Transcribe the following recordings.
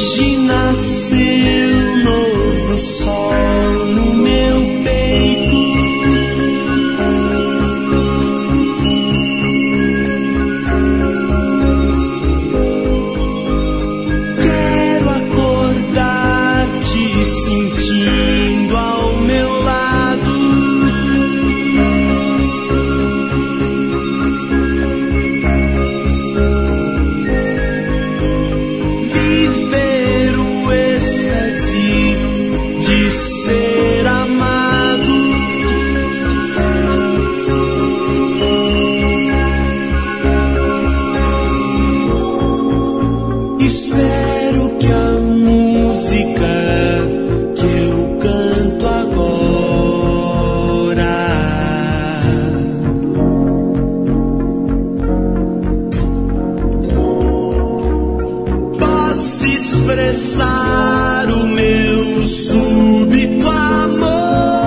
Hoje nasceu novo sol no meu peito. Quero acordar te sentindo ao meu lado. Viver o êxtase de ser amado. Espero que a música que eu canto agora possa expressar o meu súbito amor.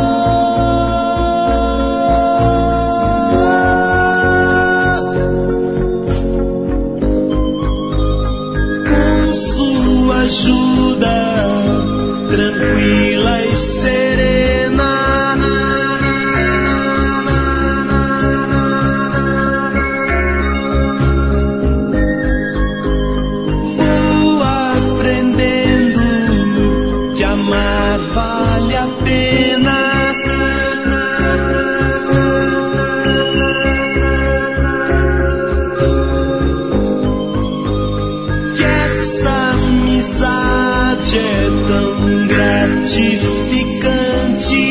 Com sua ajuda tranquila e serena, vou aprendendo que amar vale a pena. Que essa amizade é tão gratificante.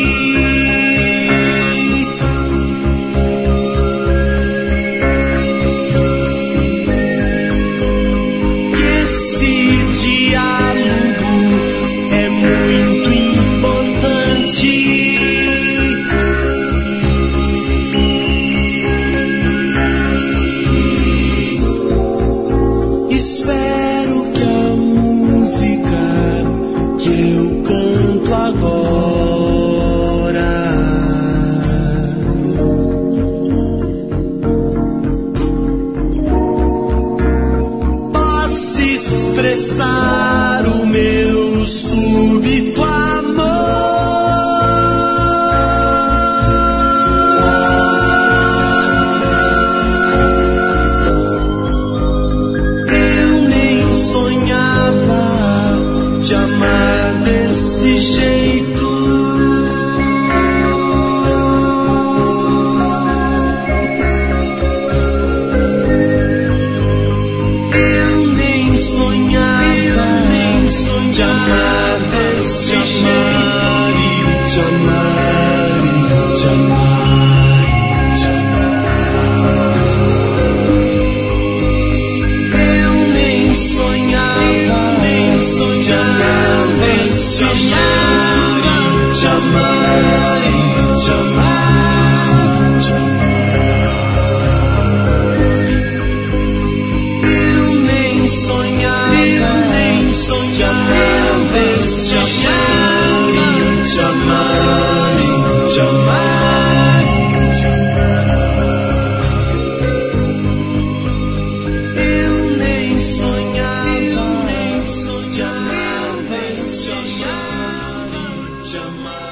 Que esse diálogo é muito importante. Espero que a música que eu canto agora possa expressar o meu súbito amor. Eu nem sonhava te amar desse jeito. Eu nem sonhava te amar desse jeito. Te amar, te amar, te amar. Eu nem sonhava te amar desse jeito. Te amar, te amar, te amar. Eu nem sonhava te amar desse jeito. Te amar, te amar, te amar. Eu nem sonhava te amar desse jeito. Te amar.